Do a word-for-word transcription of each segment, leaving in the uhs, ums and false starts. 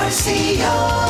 R C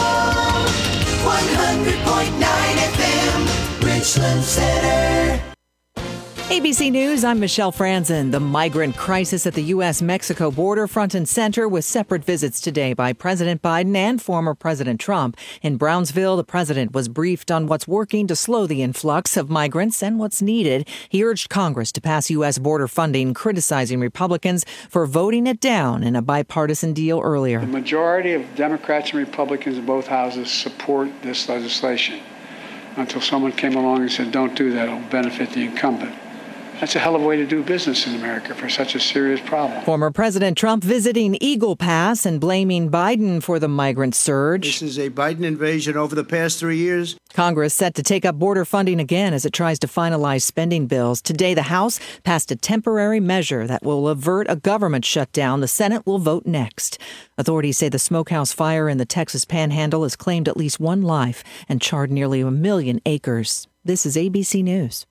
O, one hundred point nine F M, Richland Center. A B C News, I'm Michelle Franzen. The migrant crisis at the U S Mexico border front and center with separate visits today by President Biden and former President Trump. In Brownsville, the president was briefed on what's working to slow the influx of migrants and what's needed. He urged Congress to pass U S border funding, criticizing Republicans for voting it down in a bipartisan deal earlier. The majority of Democrats and Republicans in both houses support this legislation until someone came along and said, don't do that, it'll benefit the incumbent. That's a hell of a way to do business in America for such a serious problem. Former President Trump visiting Eagle Pass and blaming Biden for the migrant surge. This is a Biden invasion over the past three years. Congress set to take up border funding again as it tries to finalize spending bills. Today, the House passed a temporary measure that will avert a government shutdown. The Senate will vote next. Authorities say the smokehouse fire in the Texas Panhandle has claimed at least one life and charred nearly a million acres. This is A B C News.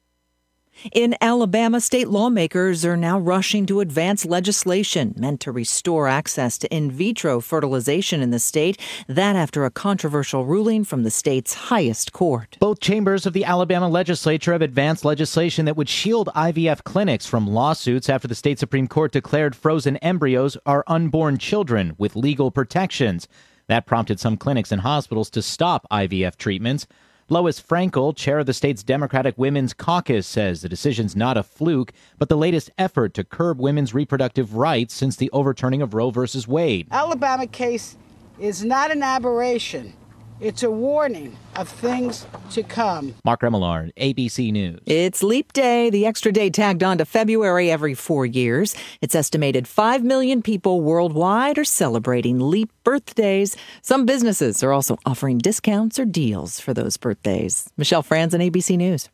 In Alabama, state lawmakers are now rushing to advance legislation meant to restore access to in vitro fertilization in the state. That after a controversial ruling from the state's highest court. Both chambers of the Alabama legislature have advanced legislation that would shield I V F clinics from lawsuits after the state Supreme Court declared frozen embryos are unborn children with legal protections. That prompted some clinics and hospitals to stop I V F treatments. Lois Frankel, chair of the state's Democratic Women's Caucus, says the decision's not a fluke, but the latest effort to curb women's reproductive rights since the overturning of Roe versus Wade. Alabama case is not an aberration. It's a warning of things to come. Mark Remillard, A B C News. It's Leap Day, the extra day tagged on to February every four years. It's estimated five million people worldwide are celebrating Leap birthdays. Some businesses are also offering discounts or deals for those birthdays. Michelle Franzen, A B C News.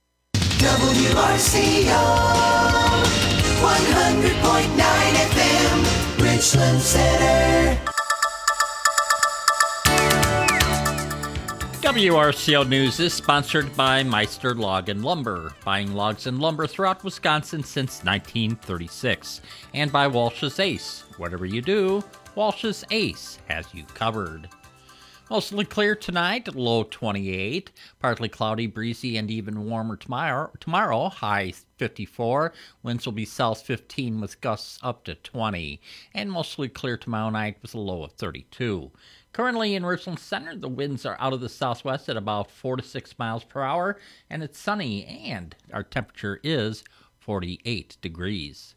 W R C O, one hundred point nine F M, Richland Center. W R C O News is sponsored by Meister Log and Lumber, buying logs and lumber throughout Wisconsin since nineteen thirty-six, and by Walsh's Ace. Whatever you do, Walsh's Ace has you covered. Mostly clear tonight, low twenty-eight, partly cloudy, breezy, and even warmer tomorrow, tomorrow high fifty-four, winds will be south fifteen with gusts up to twenty, and mostly clear tomorrow night with a low of thirty-two. Currently in Richland Center, the winds are out of the southwest at about four to six miles per hour, and it's sunny, and our temperature is forty-eight degrees.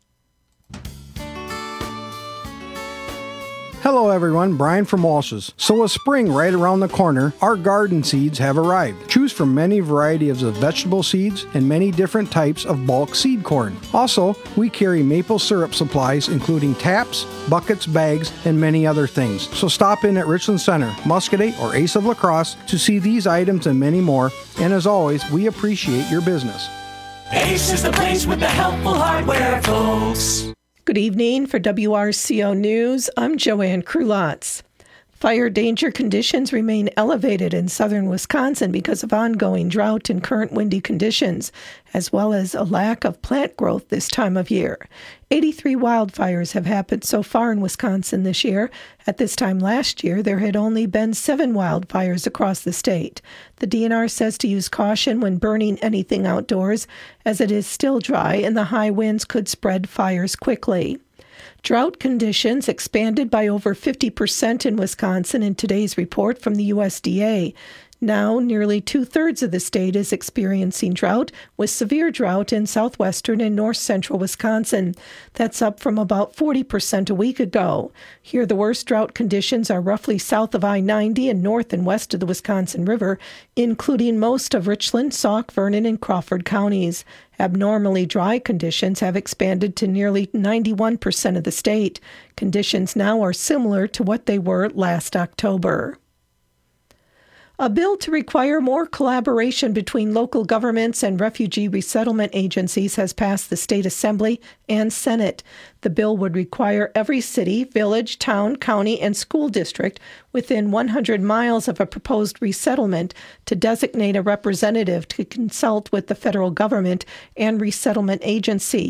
Hello everyone, Brian from Walsh's. So with spring right around the corner, our garden seeds have arrived. Choose from many varieties of vegetable seeds and many different types of bulk seed corn. Also, we carry maple syrup supplies including taps, buckets, bags, and many other things. So stop in at Richland Center, Muscadet, or Ace of La Crosse to see these items and many more. And as always, we appreciate your business. Ace is the place with the helpful hardware, folks. Good evening. For W R C O News, I'm Joanne Krulotz. Fire danger conditions remain elevated in southern Wisconsin because of ongoing drought and current windy conditions, as well as a lack of plant growth this time of year. eighty-three wildfires have happened so far in Wisconsin this year. At this time last year, there had only been seven wildfires across the state. The D N R says to use caution when burning anything outdoors, as it is still dry and the high winds could spread fires quickly. Drought conditions expanded by over fifty percent in Wisconsin in today's report from the U S D A. Now, nearly two-thirds of the state is experiencing drought, with severe drought in southwestern and north-central Wisconsin. That's up from about forty percent a week ago. Here, the worst drought conditions are roughly south of I ninety and north and west of the Wisconsin River, including most of Richland, Sauk, Vernon, and Crawford counties. Abnormally dry conditions have expanded to nearly ninety-one percent of the state. Conditions now are similar to what they were last October. A bill to require more collaboration between local governments and refugee resettlement agencies has passed the State Assembly and Senate. The bill would require every city, village, town, county, and school district within one hundred miles of a proposed resettlement to designate a representative to consult with the federal government and resettlement agency.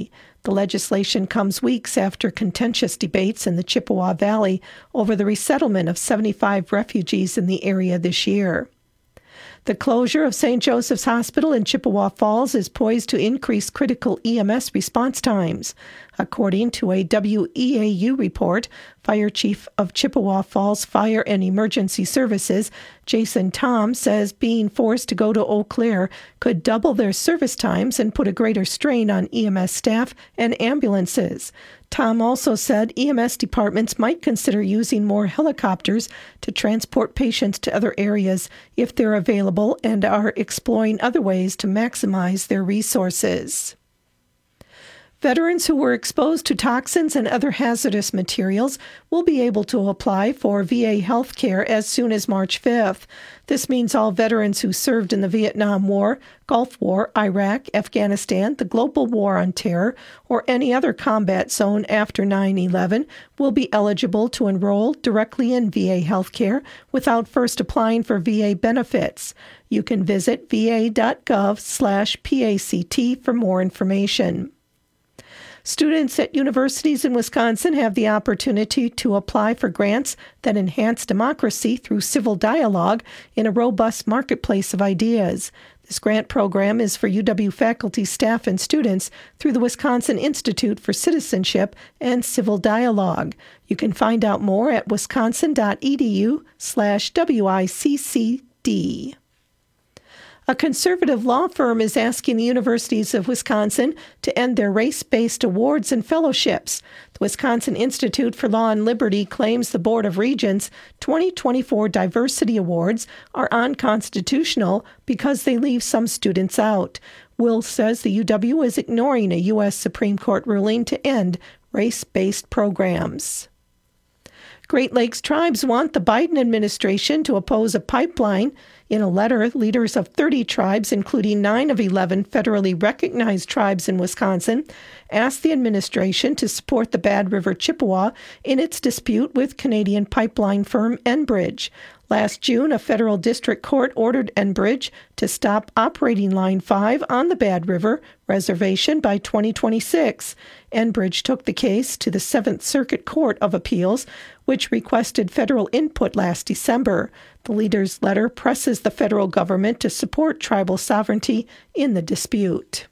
The legislation comes weeks after contentious debates in the Chippewa Valley over the resettlement of seventy-five refugees in the area this year. The closure of Saint Joseph's Hospital in Chippewa Falls is poised to increase critical E M S response times. According to a W E A U report, Fire Chief of Chippewa Falls Fire and Emergency Services, Jason Tom, says being forced to go to Eau Claire could double their service times and put a greater strain on E M S staff and ambulances. Tom also said E M S departments might consider using more helicopters to transport patients to other areas if they're available and are exploring other ways to maximize their resources. Veterans who were exposed to toxins and other hazardous materials will be able to apply for V A health care as soon as March fifth. This means all veterans who served in the Vietnam War, Gulf War, Iraq, Afghanistan, the global war on terror, or any other combat zone after nine eleven will be eligible to enroll directly in V A health care without first applying for V A benefits. You can visit va.gov slash PACT for more information. Students at universities in Wisconsin have the opportunity to apply for grants that enhance democracy through civil dialogue in a robust marketplace of ideas. This grant program is for U W faculty, staff, and students through the Wisconsin Institute for Citizenship and Civil Dialogue. You can find out more at wisconsin.edu slash WICCD. A conservative law firm is asking the universities of Wisconsin to end their race-based awards and fellowships. The Wisconsin Institute for Law and Liberty claims the Board of Regents' twenty twenty-four Diversity Awards are unconstitutional because they leave some students out. Will says the U W is ignoring a U S Supreme Court ruling to end race-based programs. Great Lakes tribes want the Biden administration to oppose a pipeline. In a letter, leaders of thirty tribes, including nine of eleven federally recognized tribes in Wisconsin, asked the administration to support the Bad River Chippewa in its dispute with Canadian pipeline firm Enbridge. Last June, a federal district court ordered Enbridge to stop operating Line five on the Bad River Reservation by twenty twenty-six. Enbridge took the case to the Seventh Circuit Court of Appeals, which requested federal input last December. The leader's letter presses the federal government to support tribal sovereignty in the dispute.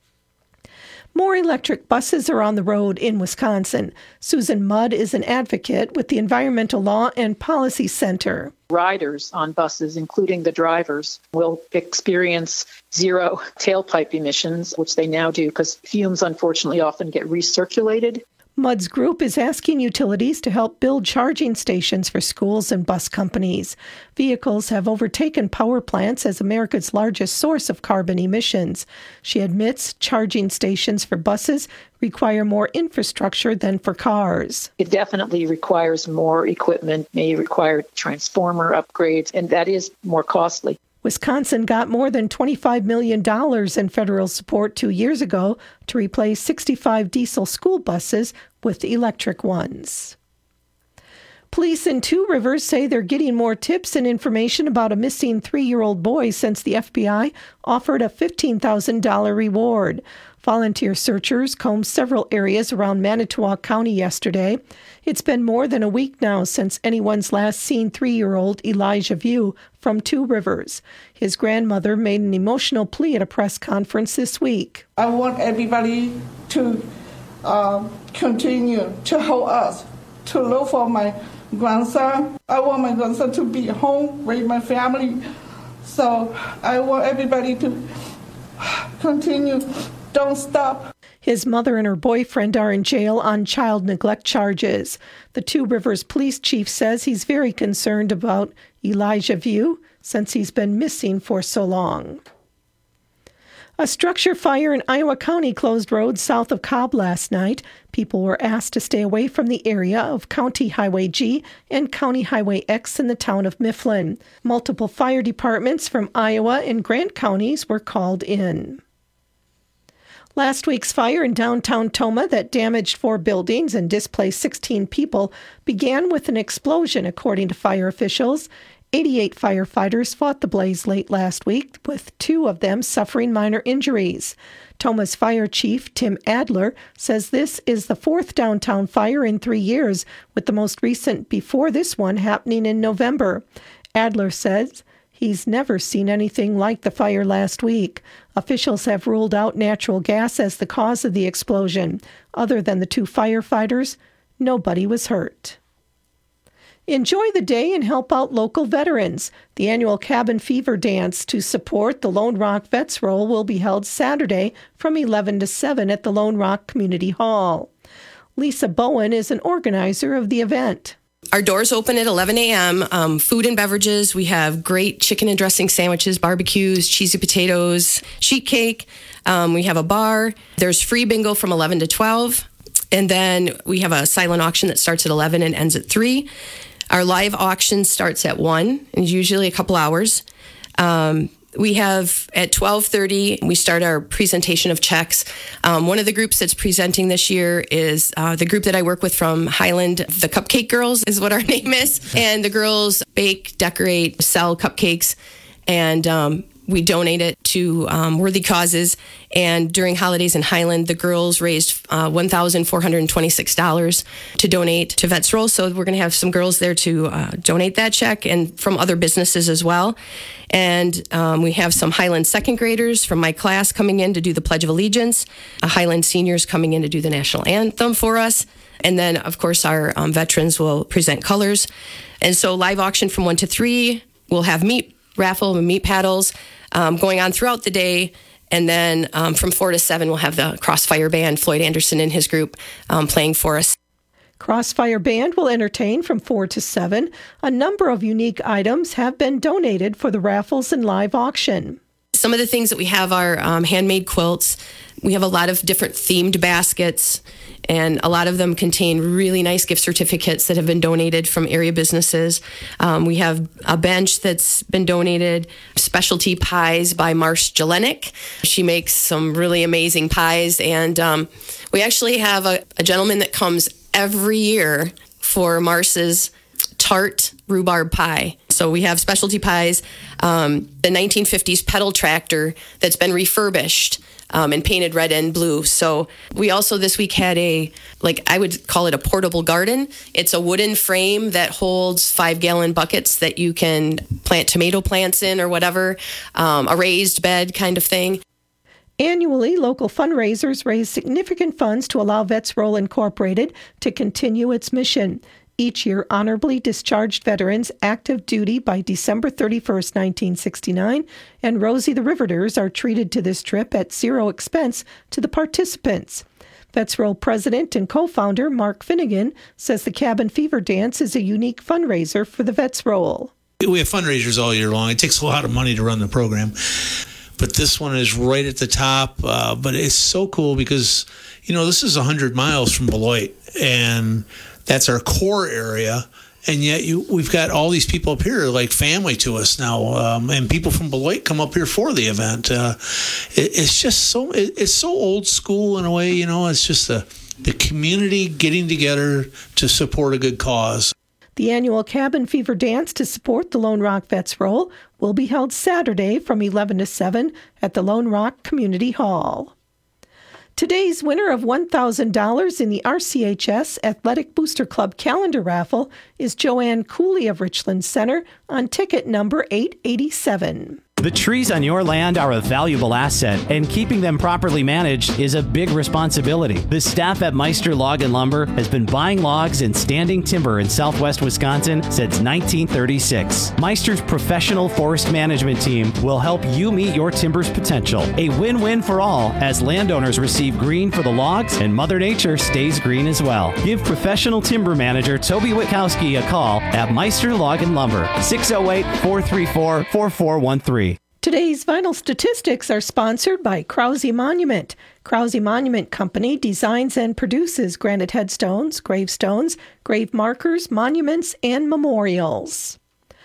More electric buses are on the road in Wisconsin. Susan Mudd is an advocate with the Environmental Law and Policy Center. Riders on buses, including the drivers, will experience zero tailpipe emissions, which they now do because fumes unfortunately often get recirculated. Mudd's group is asking utilities to help build charging stations for schools and bus companies. Vehicles have overtaken power plants as America's largest source of carbon emissions. She admits charging stations for buses require more infrastructure than for cars. It definitely requires more equipment, may require transformer upgrades, and that is more costly. Wisconsin got more than twenty-five million dollars in federal support two years ago to replace sixty-five diesel school buses with electric ones. Police in Two Rivers say they're getting more tips and information about a missing three-year-old boy since the F B I offered a fifteen thousand dollars reward. Volunteer searchers combed several areas around Manitowoc County yesterday. It's been more than a week now since anyone's last seen three-year-old Elijah View from Two Rivers. His grandmother made an emotional plea at a press conference this week. I want everybody to uh, continue to help us, to look for my grandson. I want my grandson to be home with my family. So I want everybody to continue. Don't stop. His mother and her boyfriend are in jail on child neglect charges. The Two Rivers police chief says he's very concerned about Elijah View since he's been missing for so long. A structure fire in Iowa County closed roads south of Cobb last night. People were asked to stay away from the area of County Highway G and County Highway X in the town of Mifflin. Multiple fire departments from Iowa and Grant counties were called in. Last week's fire in downtown Tomah that damaged four buildings and displaced sixteen people began with an explosion, according to fire officials. eighty-eight firefighters fought the blaze late last week, with two of them suffering minor injuries. Toma's fire chief, Tim Adler, says this is the fourth downtown fire in three years, with the most recent before this one happening in November. Adler says he's never seen anything like the fire last week. Officials have ruled out natural gas as the cause of the explosion. Other than the two firefighters, nobody was hurt. Enjoy the day and help out local veterans. The annual Cabin Fever Dance to support the Lone Rock Vets Roll will be held Saturday from eleven to seven at the Lone Rock Community Hall. Lisa Bowen is an organizer of the event. Our doors open at eleven a.m. Um, food and beverages. We have great chicken and dressing sandwiches, barbecues, cheesy potatoes, sheet cake. Um, we have a bar. There's free bingo from eleven to twelve. And then we have a silent auction that starts at eleven and ends at three. Our live auction starts at one, and usually a couple hours. Um, we have at twelve thirty, we start our presentation of checks. Um, one of the groups that's presenting this year is uh, the group that I work with from Highland. The Cupcake Girls is what our name is. And the girls bake, decorate, sell cupcakes, and um, we donate it to um, worthy causes. And during holidays in Highland, the girls raised uh, one thousand four hundred twenty-six dollars to donate to Vets Roll. So we're going to have some girls there to uh, donate that check, and from other businesses as well. And um, we have some Highland second graders from my class coming in to do the Pledge of Allegiance, uh, Highland seniors coming in to do the national anthem for us. And then, of course, our um, veterans will present colors. And so live auction from one to three. We'll have meat raffle and meat paddles um, going on throughout the day. And then um, from four to seven, we'll have the Crossfire Band, Floyd Anderson and his group, um, playing for us. Crossfire Band will entertain from four to seven. A number of unique items have been donated for the raffles and live auction. Some of the things that we have are um, handmade quilts. We have a lot of different themed baskets, and a lot of them contain really nice gift certificates that have been donated from area businesses. Um, we have a bench that's been donated, specialty pies by Marsh Jelenik. She makes some really amazing pies, and um, we actually have a, a gentleman that comes every year for Marsh's tart rhubarb pie. So we have specialty pies, um, the nineteen fifties pedal tractor that's been refurbished um, and painted red and blue. So we also this week had a, like I would call it a portable garden. It's a wooden frame that holds five gallon buckets that you can plant tomato plants in or whatever, um, a raised bed kind of thing. Annually, local fundraisers raise significant funds to allow Vets Roll Incorporated to continue its mission. Each year, honorably discharged veterans active duty by December thirty-first, nineteen sixty-nine, and Rosie the Riveters are treated to this trip at zero expense to the participants. Vets Roll president and co-founder Mark Finnegan says the Cabin Fever Dance is a unique fundraiser for the Vets Roll. We have fundraisers all year long. It takes a lot of money to run the program, but this one is right at the top. Uh, but it's so cool because, you know, this is one hundred miles from Beloit, and that's our core area, and yet you, we've got all these people up here like family to us now, um, and people from Beloit come up here for the event. Uh, it, it's just so it, it's so old school in a way, you know. It's just the the community getting together to support a good cause. The annual Cabin Fever Dance to support the Lone Rock Vets Roll will be held Saturday from eleven to seven at the Lone Rock Community Hall. Today's winner of one thousand dollars in the R C H S Athletic Booster Club calendar raffle is Joanne Cooley of Richland Center on ticket number eight eighty-seven. The trees on your land are a valuable asset, and keeping them properly managed is a big responsibility. The staff at Meister Log and Lumber has been buying logs and standing timber in southwest Wisconsin since nineteen thirty-six. Meister's professional forest management team will help you meet your timber's potential. A win-win for all, as landowners receive green for the logs and Mother Nature stays green as well. Give professional timber manager Toby Witkowski a call at Meister Log and Lumber, six oh eight, four three four, four four one three. Today's Vital Statistics are sponsored by Krause Monument. Krause Monument Company designs and produces granite headstones, gravestones, grave markers, monuments, and memorials.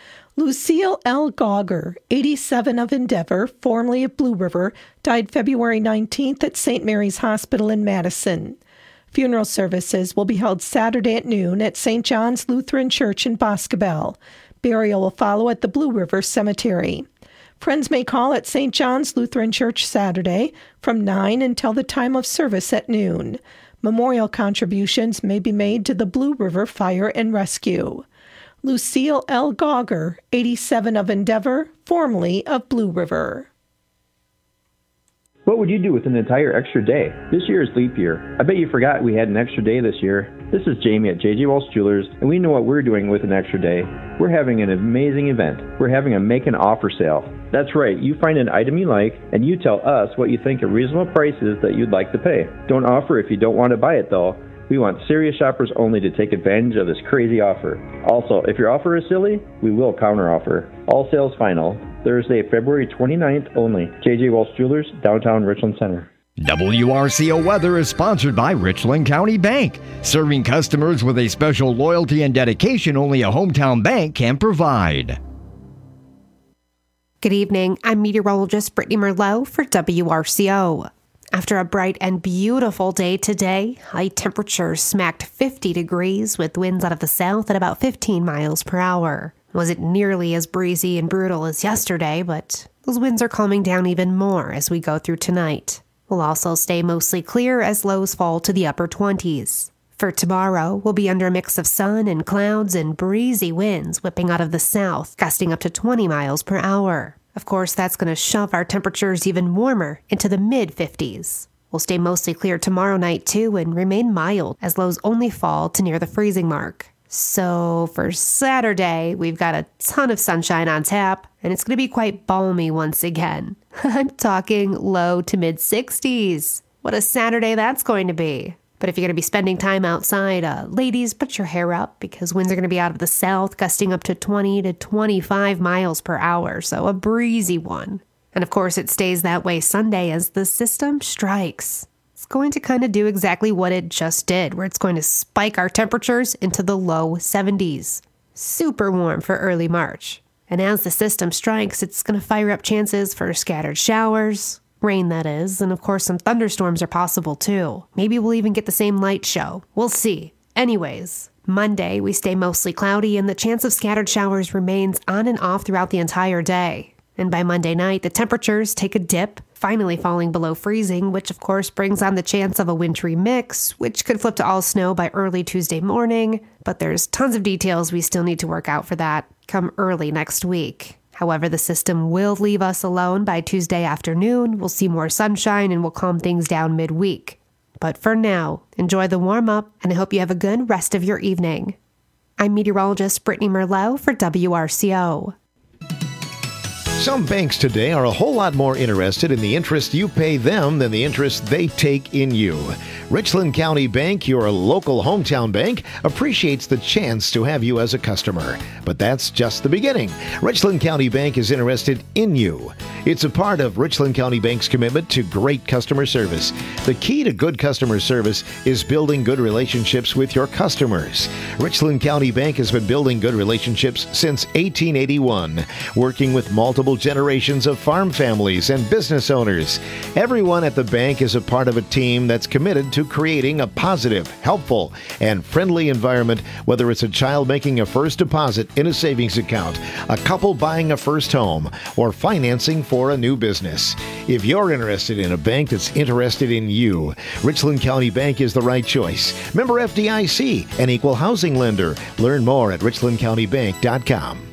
Lucille L. Gauger, eighty-seven, of Endeavor, formerly of Blue River, died February nineteenth at Saint Mary's Hospital in Madison. Funeral services will be held Saturday at noon at Saint John's Lutheran Church in Boscobel. Burial will follow at the Blue River Cemetery. Friends may call at Saint John's Lutheran Church Saturday from nine until the time of service at noon. Memorial contributions may be made to the Blue River Fire and Rescue. Lucille L. Gauger, eighty-seven of Endeavor, formerly of Blue River. What would you do with an entire extra day? This year is leap year. I bet you forgot we had an extra day this year. This is Jamie at J J Walsh Jewelers, and we know what we're doing with an extra day. We're having an amazing event. We're having a make an offer sale. That's right, you find an item you like, and you tell us what you think a reasonable price is that you'd like to pay. Don't offer if you don't want to buy it, though. We want serious shoppers only to take advantage of this crazy offer. Also, if your offer is silly, we will counteroffer. All sales final. Thursday, February twenty-ninth only. J J Walsh Jewelers, downtown Richland Center. W R C O Weather is sponsored by Richland County Bank, serving customers with a special loyalty and dedication only a hometown bank can provide. Good evening. I'm meteorologist Brittany Merlot for W R C O. After a bright and beautiful day today, high temperatures smacked fifty degrees with winds out of the south at about fifteen miles per hour. It wasn't nearly as breezy and brutal as yesterday, but those winds are calming down even more as we go through tonight. We'll also stay mostly clear as lows fall to the upper twenties. For tomorrow, we'll be under a mix of sun and clouds and breezy winds whipping out of the south, gusting up to twenty miles per hour. Of course, that's going to shove our temperatures even warmer into the mid-fifties. We'll stay mostly clear tomorrow night, too, and remain mild as lows only fall to near the freezing mark. So for Saturday, we've got a ton of sunshine on tap, and it's going to be quite balmy once again. I'm talking low to mid-sixties. What a Saturday that's going to be. But if you're going to be spending time outside, uh, ladies, put your hair up because winds are going to be out of the south, gusting up to twenty to twenty-five miles per hour, so a breezy one. And of course, it stays that way Sunday as the system strikes. It's going to kind of do exactly what it just did, where it's going to spike our temperatures into the low seventies. Super warm for early March. And as the system strikes, it's going to fire up chances for scattered showers, rain that is, and of course some thunderstorms are possible too. Maybe we'll even get the same light show. We'll see. Anyways, Monday we stay mostly cloudy and the chance of scattered showers remains on and off throughout the entire day. And by Monday night, the temperatures take a dip, finally falling below freezing, which of course brings on the chance of a wintry mix, which could flip to all snow by early Tuesday morning. But there's tons of details we still need to work out for that come early next week. However, the system will leave us alone by Tuesday afternoon. We'll see more sunshine and we'll calm things down midweek. But for now, enjoy the warm-up, and I hope you have a good rest of your evening. I'm meteorologist Brittany Merlot for W R C O. Some banks today are a whole lot more interested in the interest you pay them than the interest they take in you. Richland County Bank, your local hometown bank, appreciates the chance to have you as a customer. But that's just the beginning. Richland County Bank is interested in you. It's a part of Richland County Bank's commitment to great customer service. The key to good customer service is building good relationships with your customers. Richland County Bank has been building good relationships since eighteen eighty-one, working with multiple generations of farm families and business owners. Everyone at the bank is a part of a team that's committed to creating a positive, helpful, and friendly environment, whether it's a child making a first deposit in a savings account, a couple buying a first home, or financing for a new business. If you're interested in a bank that's interested in you, Richland County Bank is the right choice. Member F D I C, an equal housing lender. Learn more at richland county bank dot com.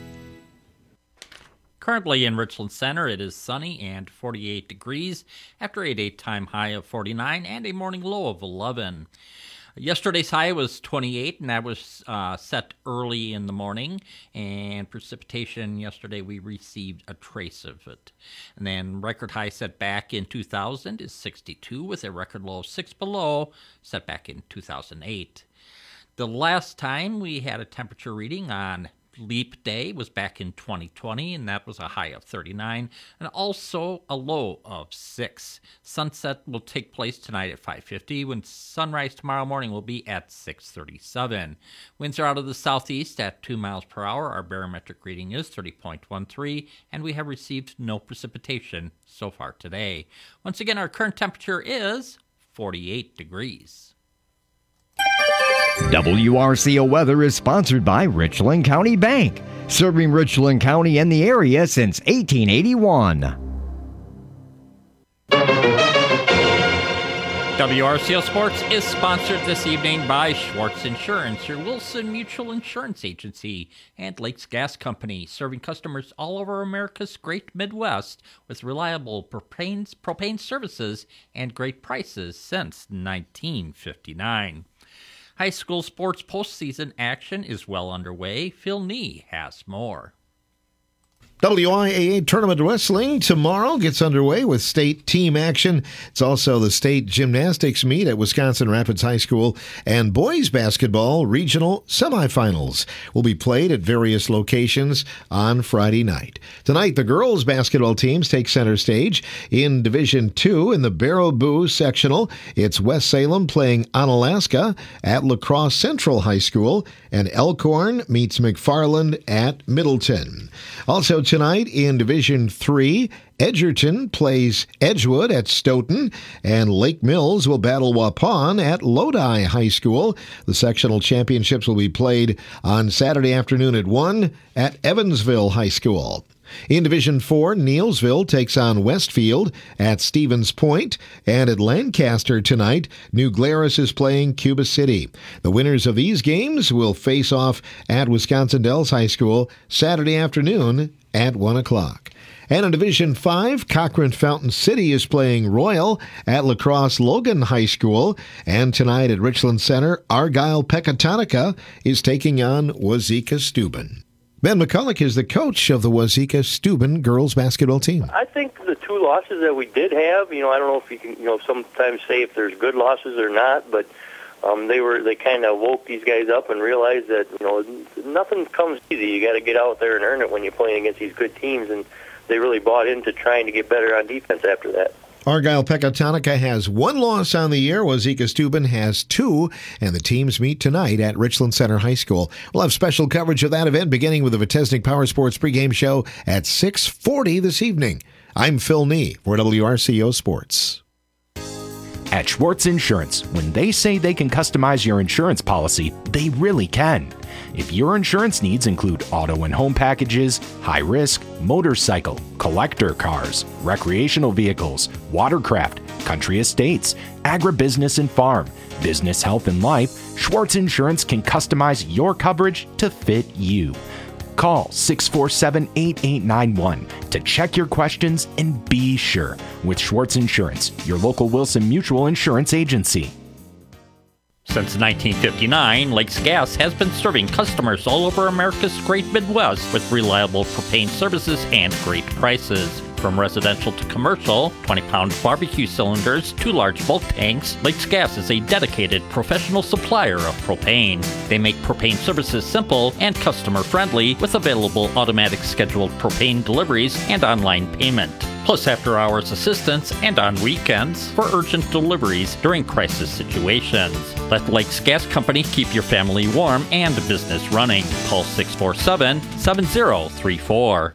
Currently in Richland Center, it is sunny and forty-eight degrees after a daytime high of forty-nine and a morning low of eleven. Yesterday's high was twenty-eight, and that was uh, set early in the morning. And precipitation yesterday, we received a trace of it. And then record high set back in two thousand is sixty-two, with a record low of six below, set back in two thousand eight. The last time we had a temperature reading on Leap Day was back in twenty twenty, and that was a high of thirty-nine and also a low of six. Sunset will take place tonight at five fifty, when sunrise tomorrow morning will be at six thirty-seven. Winds are out of the southeast at two miles per hour. Our barometric reading is thirty point one three, and we have received no precipitation so far today. Once again, our current temperature is forty-eight degrees. W R C O weather is sponsored by Richland County Bank, serving Richland County and the area since eighteen eighty-one. W R C O Sports is sponsored this evening by Schwartz Insurance, your Wilson Mutual Insurance Agency, and Lakes Gas Company, serving customers all over America's great Midwest with reliable propane, propane services and great prices since nineteen fifty-nine. High school sports postseason action is well underway. Phil Nee has more. W I A A Tournament Wrestling tomorrow gets underway with state team action. It's also the state gymnastics meet at Wisconsin Rapids High School, and boys basketball regional semifinals will be played at various locations on Friday night. Tonight, the girls basketball teams take center stage. In Division two in the Baraboo sectional, it's West Salem playing Onalaska at La Crosse Central High School, and Elkhorn meets McFarland at Middleton. Also tonight in Division three, Edgerton plays Edgewood at Stoughton, and Lake Mills will battle Waupun at Lodi High School. The sectional championships will be played on Saturday afternoon at one at Evansville High School. In Division four, Neelsville takes on Westfield at Stevens Point, and at Lancaster tonight, New Glarus is playing Cuba City. The winners of these games will face off at Wisconsin Dells High School Saturday afternoon at one o'clock. And in Division five, Cochrane Fountain City is playing Royal at La Crosse Logan High School. And tonight at Richland Center, Argyle Pecatonica is taking on Wazeeka Steuben. Ben McCulloch is the coach of the Wazeeka Steuben girls basketball team. I think the two losses that we did have, you know, I don't know if you can, you know, sometimes say if there's good losses or not, but um, they were they kind of woke these guys up and realized that, you know, nothing comes easy. You got to get out there and earn it when you're playing against these good teams, and they really bought into trying to get better on defense after that. Argyle Pecatonica has one loss on the year. Wazeeka Steuben has two, and the teams meet tonight at Richland Center High School. We'll have special coverage of that event beginning with the Vitesnik Power Sports pregame show at six forty this evening. I'm Phil Nee for W R C O Sports. At Schwartz Insurance, when they say they can customize your insurance policy, they really can. If your insurance needs include auto and home packages, high risk, motorcycle, collector cars, recreational vehicles, watercraft, country estates, agribusiness and farm, business, health, and life, Schwartz Insurance can customize your coverage to fit you. Call six four seven, eight eight nine one to check your questions and be sure with Schwartz Insurance, your local Wilson Mutual Insurance Agency. Since nineteen fifty-nine, Lakes Gas has been serving customers all over America's great Midwest with reliable propane services and great prices. From residential to commercial, twenty-pound barbecue cylinders to large bulk tanks, Lakes Gas is a dedicated professional supplier of propane. They make propane services simple and customer-friendly with available automatic scheduled propane deliveries and online payment, plus after-hours assistance and on weekends for urgent deliveries during crisis situations. Let Lakes Gas Company keep your family warm and business running. Call six four seven, seven zero three four.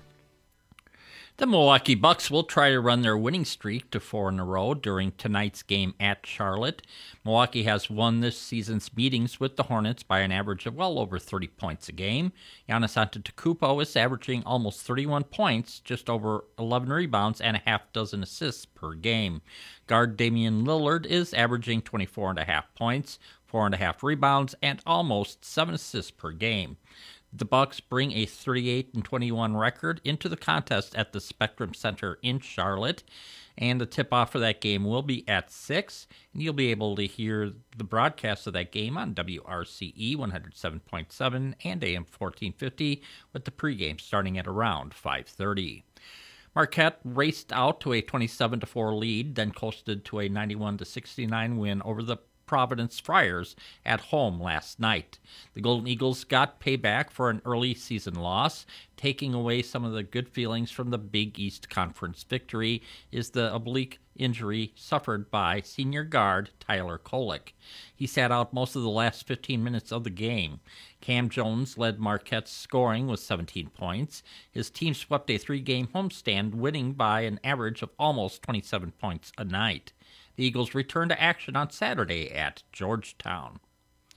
The Milwaukee Bucks will try to run their winning streak to four in a row during tonight's game at Charlotte. Milwaukee has won this season's meetings with the Hornets by an average of well over thirty points a game. Giannis Antetokounmpo is averaging almost thirty-one points, just over eleven rebounds, and a half dozen assists per game. Guard Damian Lillard is averaging twenty-four and a half points, four and a half rebounds, and almost seven assists per game. The Bucks bring a thirty-eight and twenty-one record into the contest at the Spectrum Center in Charlotte, and the tip-off for that game will be at six, and you'll be able to hear the broadcast of that game on W R C E one oh seven point seven and A M fourteen fifty, with the pregame starting at around five thirty. Marquette raced out to a twenty-seven to four lead, then coasted to a ninety-one to sixty-nine win over the Providence Friars at home last night. The Golden Eagles got payback for an early season loss. Taking away some of the good feelings from the Big East Conference victory is the oblique injury suffered by senior guard Tyler Kolek. He sat out most of the last fifteen minutes of the game. Cam Jones led Marquette's scoring with seventeen points. His team swept a three-game homestand, winning by an average of almost twenty-seven points a night. The Eagles return to action on Saturday at Georgetown.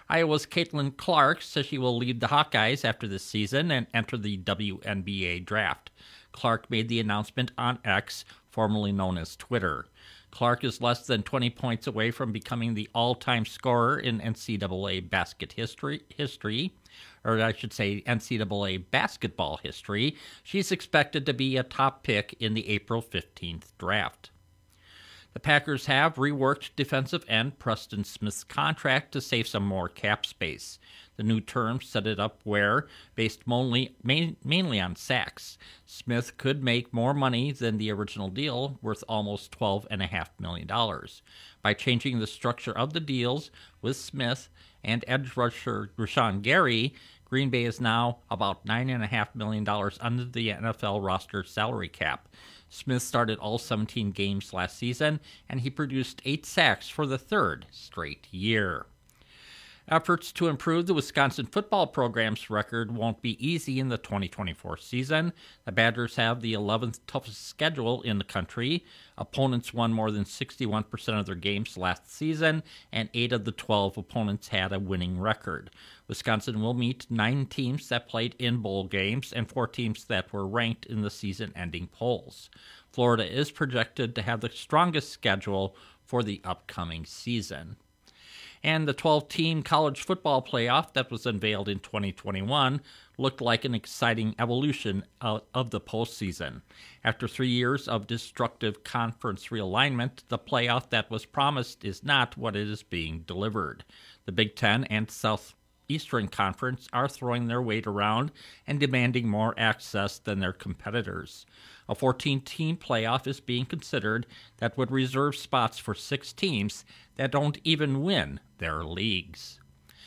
Iowa's Caitlin Clark says she will leave the Hawkeyes after this season and enter the W N B A draft. Clark made the announcement on X, formerly known as Twitter. Clark is less than twenty points away from becoming the all-time scorer in N C double A basket history, history, or I should say N C double A basketball history. She's expected to be a top pick in the April fifteenth draft. The Packers have reworked defensive end Preston Smith's contract to save some more cap space. The new terms set it up where, based mainly, main, mainly on sacks, Smith could make more money than the original deal, worth almost twelve point five million dollars. By changing the structure of the deals with Smith and edge rusher Rashawn Gary, Green Bay is now about nine point five million dollars under the N F L roster salary cap. Smith started all seventeen games last season, and he produced eight sacks for the third straight year. Efforts to improve the Wisconsin football program's record won't be easy in the twenty twenty-four season. The Badgers have the eleventh toughest schedule in the country. Opponents won more than sixty-one percent of their games last season, and eight of the twelve opponents had a winning record. Wisconsin will meet nine teams that played in bowl games and four teams that were ranked in the season-ending polls. Florida is projected to have the strongest schedule for the upcoming season. And the twelve-team college football playoff that was unveiled in twenty twenty-one looked like an exciting evolution of, of the postseason. After three years of destructive conference realignment, the playoff that was promised is not what it is being delivered. The Big Ten and Southeastern Conference are throwing their weight around and demanding more access than their competitors. A fourteen-team playoff is being considered that would reserve spots for six teams that don't even win their leagues.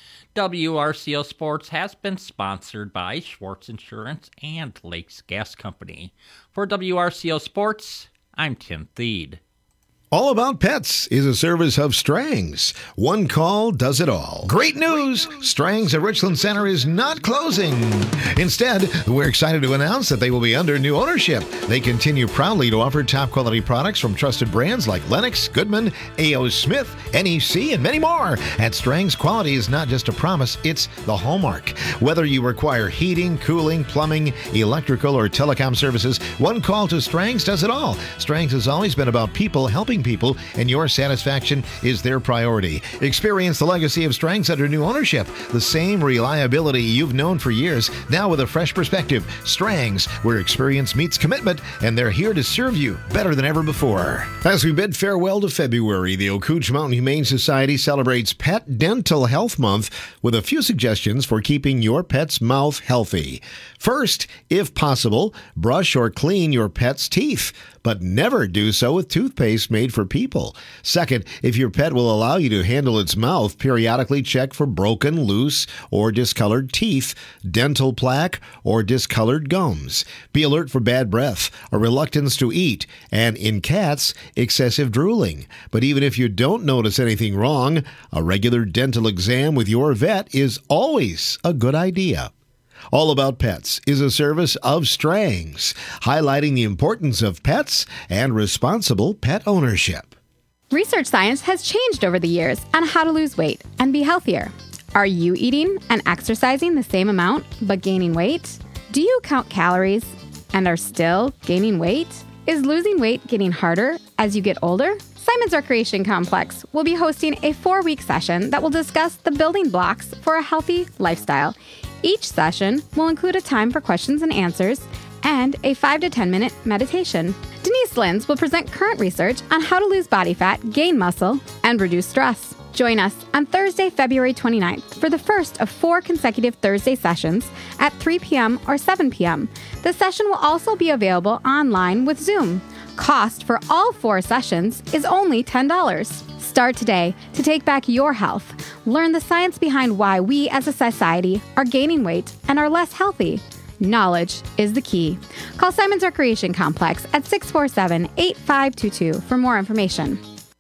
W R C O Sports has been sponsored by Schwartz Insurance and Lakes Gas Company. For W R C O Sports, I'm Tim Thede. All About Pets is a service of Strang's. One call does it all. Great news! Strang's at Richland Center is not closing. Instead, we're excited to announce that they will be under new ownership. They continue proudly to offer top-quality products from trusted brands like Lennox, Goodman, A O. Smith, N E C, and many more. At Strang's, quality is not just a promise, it's the hallmark. Whether you require heating, cooling, plumbing, electrical, or telecom services, one call to Strang's does it all. Strang's has always been about people helping people, and your satisfaction is their priority. Experience the legacy of Strang's under new ownership. The same reliability you've known for years, now with a fresh perspective. Strang's, where experience meets commitment, and they're here to serve you better than ever before. As we bid farewell to February, the Ocooch Mountain Humane Society celebrates Pet Dental Health Month with a few suggestions for keeping your pet's mouth healthy. First, if possible, brush or clean your pet's teeth, but never do so with toothpaste made for people. Second, if your pet will allow you to handle its mouth, periodically check for broken, loose, or discolored teeth, dental plaque, or discolored gums. Be alert for bad breath, a reluctance to eat, and in cats, excessive drooling. But even if you don't notice anything wrong, a regular dental exam with your vet is always a good idea. All About Pets is a service of Strang's, highlighting the importance of pets and responsible pet ownership. Research science has changed over the years on how to lose weight and be healthier. Are you eating and exercising the same amount but gaining weight? Do you count calories and are still gaining weight? Is losing weight getting harder as you get older? Simon's Recreation Complex will be hosting a four-week session that will discuss the building blocks for a healthy lifestyle. Each session will include a time for questions and answers and a five to ten minute meditation. Denise Lenz will present current research on how to lose body fat, gain muscle, and reduce stress. Join us on Thursday, February twenty-ninth for the first of four consecutive Thursday sessions at three p.m. or seven p.m. The session will also be available online with Zoom. Cost for all four sessions is only ten dollars. Start today to take back your health. Learn the science behind why we as a society are gaining weight and are less healthy. Knowledge is the key. Call Simon's Recreation Complex at six four seven, eight five two two for more information.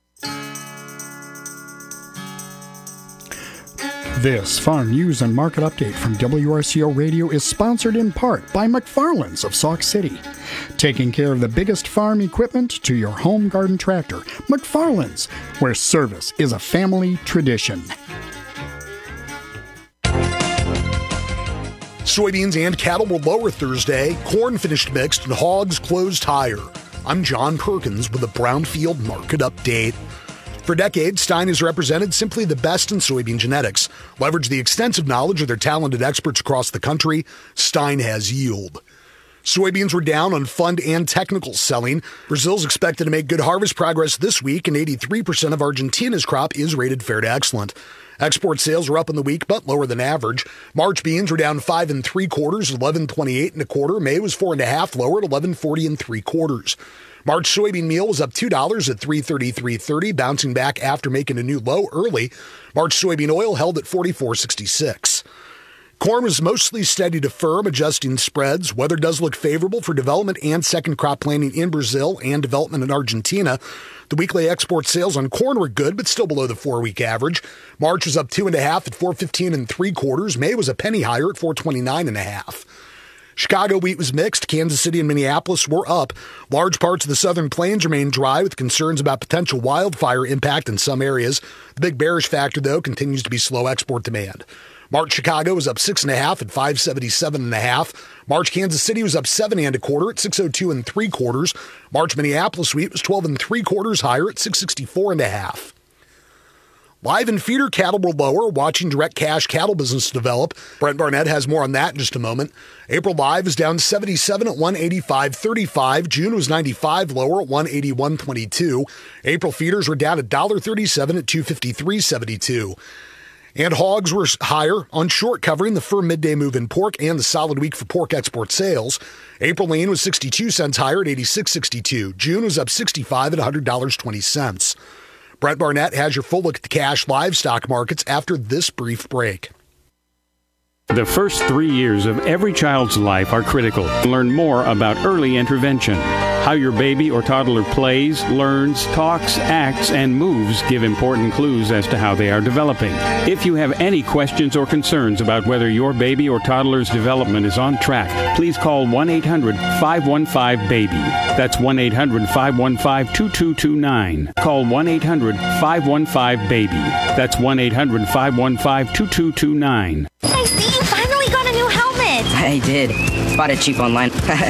This farm news and market update from W R C O Radio is sponsored in part by McFarland's of Sauk City. Taking care of the biggest farm equipment to your home garden tractor. McFarland's, where service is a family tradition. Soybeans and cattle were lower Thursday. Corn finished mixed and hogs closed higher. I'm John Perkins with a Brownfield Market Update. For decades, Stein has represented simply the best in soybean genetics. Leverage the extensive knowledge of their talented experts across the country. Stein has yield. Soybeans were down on fund and technical selling. Brazil's expected to make good harvest progress this week, and eighty-three percent of Argentina's crop is rated fair to excellent. Export sales were up in the week, but lower than average. March beans were down five and three quarters, eleven twenty-eight and a quarter. May was four and a half, lower at eleven forty and three quarters. March soybean meal was up two dollars at three thirty-three thirty, bouncing back after making a new low early. March soybean oil held at forty-four sixty-six. Corn was mostly steady to firm, adjusting spreads. Weather does look favorable for development and second crop planting in Brazil and development in Argentina. The weekly export sales on corn were good, but still below the four-week average. March was up two and a half at four fifteen and three quarters. May was a penny higher at four twenty-nine and a half. Chicago wheat was mixed. Kansas City and Minneapolis were up. Large parts of the southern plains remain dry with concerns about potential wildfire impact in some areas. The big bearish factor, though, continues to be slow export demand. March Chicago was up six and a half at five seventy-seven and a half. March Kansas City was up seven and a quarter at six oh two and three quarters. March Minneapolis wheat was twelve and three quarters higher at six sixty-four and a half. Live and feeder cattle were lower, watching direct cash cattle business develop. Brent Barnett has more on that in just a moment. April live is down seventy-seven at one eighty-five thirty-five. June was ninety-five lower at one eighty-one twenty-two. April feeders were down one thirty-seven at two fifty-three seventy-two. And hogs were higher on short, covering the firm midday move in pork and the solid week for pork export sales. April lean was sixty-two cents higher at eighty-six sixty-two. June was up sixty-five at one hundred dollars and twenty cents. Brett Barnett has your full look at the cash livestock markets after this brief break. The first three years of every child's life are critical. Learn more about early intervention. How your baby or toddler plays, learns, talks, acts, and moves give important clues as to how they are developing. If you have any questions or concerns about whether your baby or toddler's development is on track, please call one eight hundred five one five baby. That's one eight hundred five one five two two two nine. Call one eight hundred five one five baby. That's one eight hundred five one five two two two nine. I see you finally got a new helmet. I did. Bought it cheap online.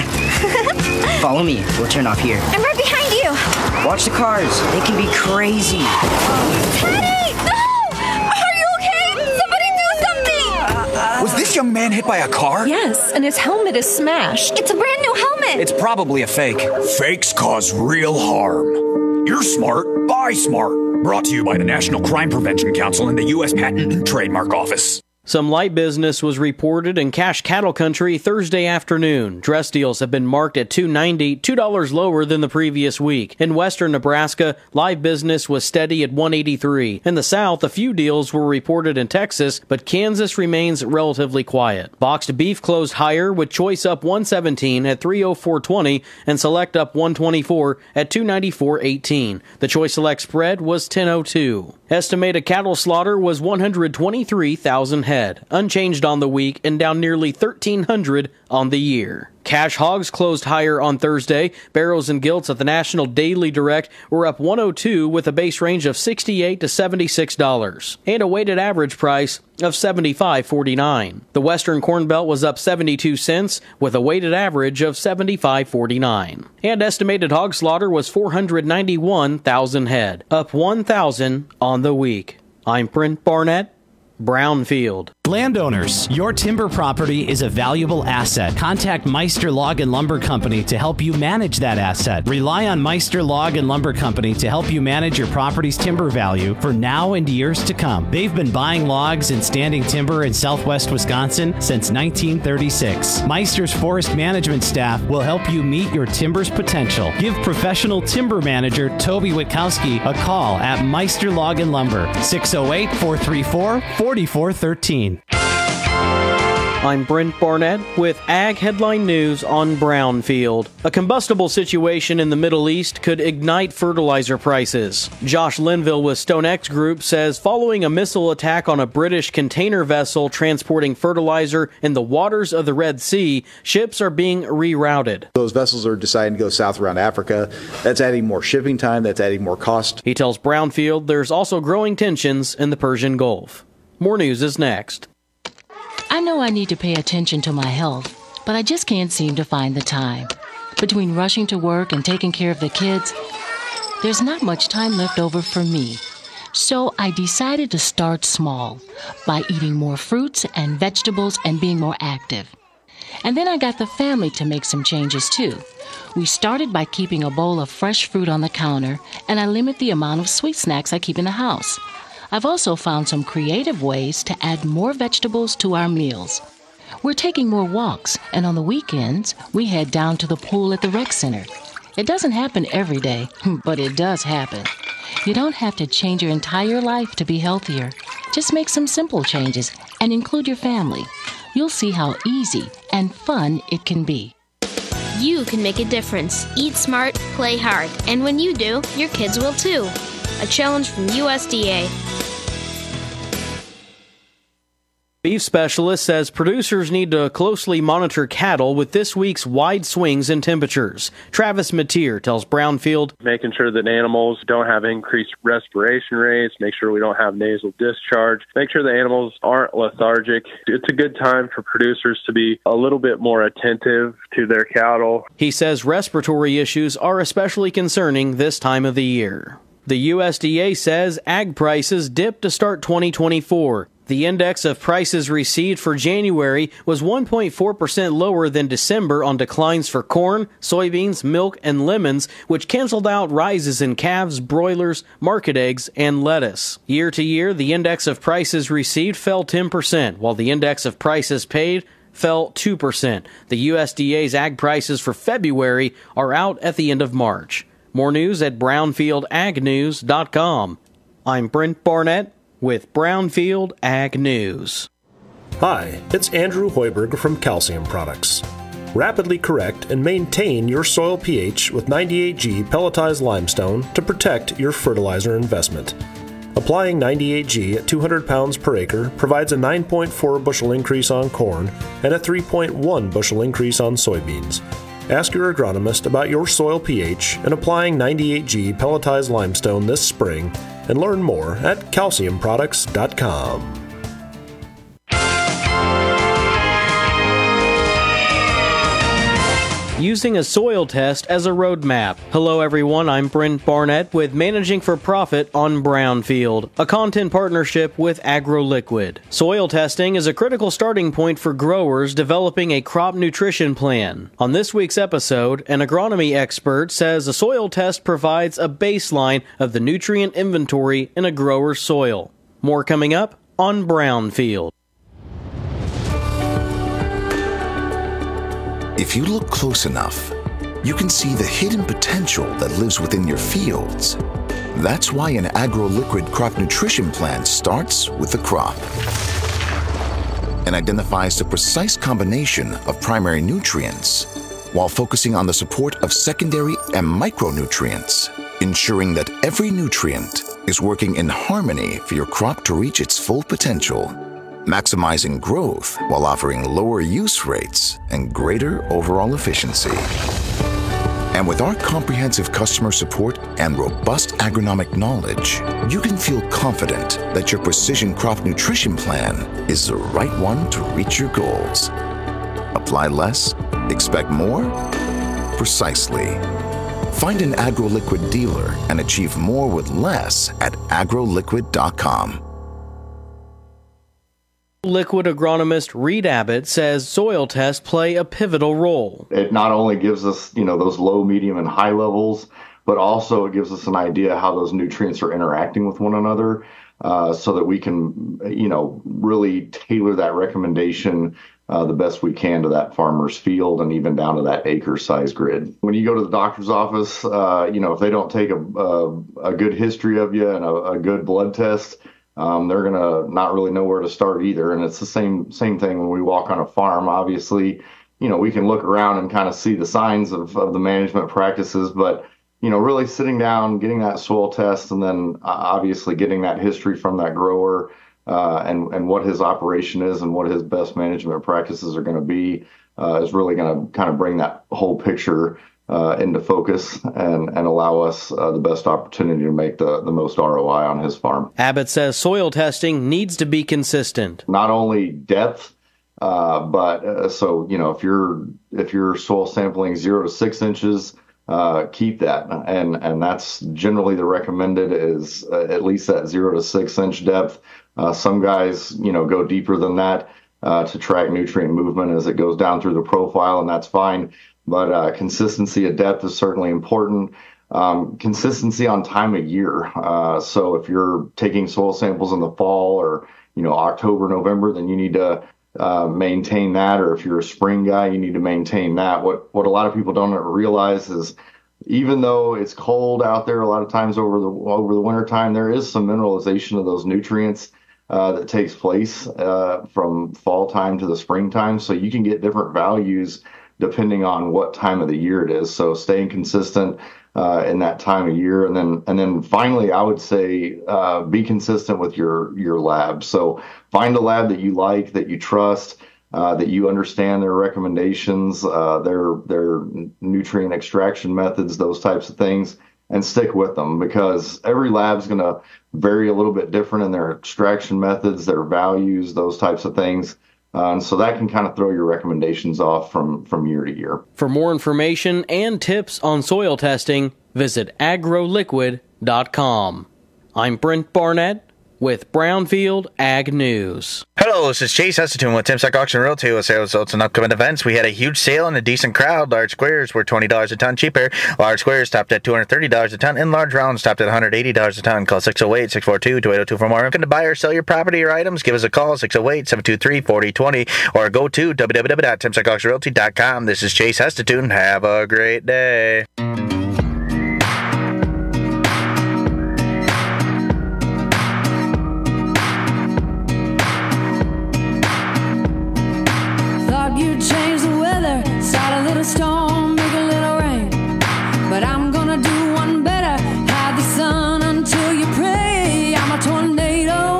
Follow me. We'll turn off here. I'm right behind you. Watch the cars. They can be crazy. Teddy! No! Are you okay? Somebody do something! Was this young man hit by a car? Yes, and his helmet is smashed. It's a brand new helmet. It's probably a fake. Fakes cause real harm. You're smart. Buy smart. Brought to you by the National Crime Prevention Council and the U S Patent and Trademark Office. Some light business was reported in cash cattle country Thursday afternoon. Dress deals have been marked at two ninety, two dollars lower than the previous week. In western Nebraska, live business was steady at one eighty-three. In the south, a few deals were reported in Texas, but Kansas remains relatively quiet. Boxed beef closed higher, with choice up one seventeen at three oh four twenty and select up one twenty-four at two ninety-four eighteen. The choice select spread was ten oh two. Estimated cattle slaughter was one hundred twenty-three thousand head, unchanged on the week and down nearly thirteen hundred on the year. Cash hogs closed higher on Thursday. Barrows and gilts at the National Daily Direct were up one oh two with a base range of sixty-eight to seventy-six dollars and a weighted average price of seventy-five forty-nine. The Western Corn Belt was up seventy-two cents with a weighted average of seventy-five forty-nine. And estimated hog slaughter was four hundred ninety-one thousand head, up one thousand on the week. I'm Brent Barnett, Brownfield. Landowners, your timber property is a valuable asset. Contact Meister Log and Lumber Company to help you manage that asset. Rely on Meister Log and Lumber Company to help you manage your property's timber value for now and years to come. They've been buying logs and standing timber in southwest Wisconsin since nineteen thirty-six. Meister's forest management staff will help you meet your timber's potential. Give professional timber manager Toby Witkowski a call at Meister Log and Lumber, six oh eight, four three four, four four one three. I'm Brent Barnett with Ag Headline News on Brownfield. A combustible situation in the Middle East could ignite fertilizer prices. Josh Linville with StoneX Group says following a missile attack on a British container vessel transporting fertilizer in the waters of the Red Sea, ships are being rerouted. Those vessels are deciding to go south around Africa. That's adding more shipping time. That's adding more cost. He tells Brownfield there's also growing tensions in the Persian Gulf. More news is next. I'm know I need to pay attention to my health, but I just can't seem to find the time. Between rushing to work and taking care of the kids, there's not much time left over for me. So I decided to start small by eating more fruits and vegetables and being more active. And then I got the family to make some changes too. We started by keeping a bowl of fresh fruit on the counter, and I limit the amount of sweet snacks I keep in the house. I've also found some creative ways to add more vegetables to our meals. We're taking more walks, and on the weekends, we head down to the pool at the rec center. It doesn't happen every day, but it does happen. You don't have to change your entire life to be healthier. Just make some simple changes and include your family. You'll see how easy and fun it can be. You can make a difference. Eat smart, play hard. And when you do, your kids will too. A challenge from U S D A. Beef specialist says producers need to closely monitor cattle with this week's wide swings in temperatures. Travis Mateer tells Brownfield, making sure that animals don't have increased respiration rates, make sure we don't have nasal discharge, make sure the animals aren't lethargic. It's a good time for producers to be a little bit more attentive to their cattle. He says respiratory issues are especially concerning this time of the year. The U S D A says ag prices dipped to start twenty twenty-four. The index of prices received for January was one point four percent lower than December on declines for corn, soybeans, milk, and lemons, which canceled out rises in calves, broilers, market eggs, and lettuce. Year to year, the index of prices received fell ten percent, while the index of prices paid fell two percent. The U S D A's ag prices for February are out at the end of March. More news at brownfield ag news dot com. I'm Brent Barnett with Brownfield Ag News. Hi, it's Andrew Hoiberg from Calcium Products. Rapidly correct and maintain your soil pH with ninety-eight G pelletized limestone to protect your fertilizer investment. Applying ninety-eight G at two hundred pounds per acre provides a nine point four bushel increase on corn and a three point one bushel increase on soybeans. Ask your agronomist about your soil pH and applying ninety-eight G pelletized limestone this spring, and learn more at calcium products dot com. Using a soil test as a roadmap. Hello everyone, I'm Brent Barnett with Managing for Profit on Brownfield, a content partnership with AgroLiquid. Soil testing is a critical starting point for growers developing a crop nutrition plan. On this week's episode, an agronomy expert says a soil test provides a baseline of the nutrient inventory in a grower's soil. More coming up on Brownfield. If you look close enough, you can see the hidden potential that lives within your fields. That's why an AgroLiquid crop nutrition plan starts with the crop and identifies the precise combination of primary nutrients while focusing on the support of secondary and micronutrients, ensuring that every nutrient is working in harmony for your crop to reach its full potential, maximizing growth while offering lower use rates and greater overall efficiency. And with our comprehensive customer support and robust agronomic knowledge, you can feel confident that your precision crop nutrition plan is the right one to reach your goals. Apply less, expect more? Precisely. Find an AgroLiquid dealer and achieve more with less at agro liquid dot com. Liquid agronomist Reed Abbott says soil tests play a pivotal role. It not only gives us, you know, those low, medium, and high levels, but also it gives us an idea how those nutrients are interacting with one another, uh, so that we can, you know, really tailor that recommendation uh, the best we can to that farmer's field and even down to that acre size grid. When you go to the doctor's office, uh, you know, if they don't take a, a, a good history of you and a, a good blood test, Um, they're going to not really know where to start either. And it's the same same thing when we walk on a farm. Obviously, you know, we can look around and kind of see the signs of, of the management practices, but, you know, really sitting down, getting that soil test, and then uh, obviously getting that history from that grower uh, and, and what his operation is and what his best management practices are going to be uh, is really going to kind of bring that whole picture Uh, into focus and, and allow us uh, the best opportunity to make the, the most R O I on his farm. Abbott says soil testing needs to be consistent. Not only depth, Uh, but uh, so, you know, if you're if you're soil sampling zero to six inches, uh, keep that. And and that's generally the recommended is uh, at least that zero to six inch depth. Uh, some guys, you know, go deeper than that uh, to track nutrient movement as it goes down through the profile, and that's fine. But uh, consistency at depth is certainly important. Um, consistency on time of year. Uh, so if you're taking soil samples in the fall or, you know, October, November, then you need to uh, maintain that. Or if you're a spring guy, you need to maintain that. What what a lot of people don't realize is even though it's cold out there, a lot of times over the over the winter time, there is some mineralization of those nutrients uh, that takes place uh, from fall time to the springtime. So you can get different values depending on what time of the year it is. So staying consistent uh, in that time of year. And then, and then finally, I would say, uh, be consistent with your, your lab. So find a lab that you like, that you trust, uh, that you understand their recommendations, uh, their, their nutrient extraction methods, those types of things, and stick with them, because every lab's going to vary a little bit different in their extraction methods, their values, those types of things. Uh, and so that can kind of throw your recommendations off from, from year to year. For more information and tips on soil testing, visit agroliquid dot com. I'm Brent Barnett with Brownfield Ag News. Hello, this is Chase Hesitone with Timsack Auction Realty with sales results and upcoming events. We had a huge sale and a decent crowd. Large squares were twenty dollars a ton cheaper. Large squares topped at two hundred thirty dollars a ton, and large rounds topped at one hundred eighty dollars a ton. Call six oh eight, six four two, two eight oh two for more. Looking to buy or sell your property or items? Give us a call, six oh eight, seven two three, four oh two oh, or go to w w w dot timsack auction realty dot com. This is Chase Hesitone. Have a great day. Change the weather, start a little storm, make a little rain. But I'm gonna do one better, hide the sun until you pray. I'm a tornado,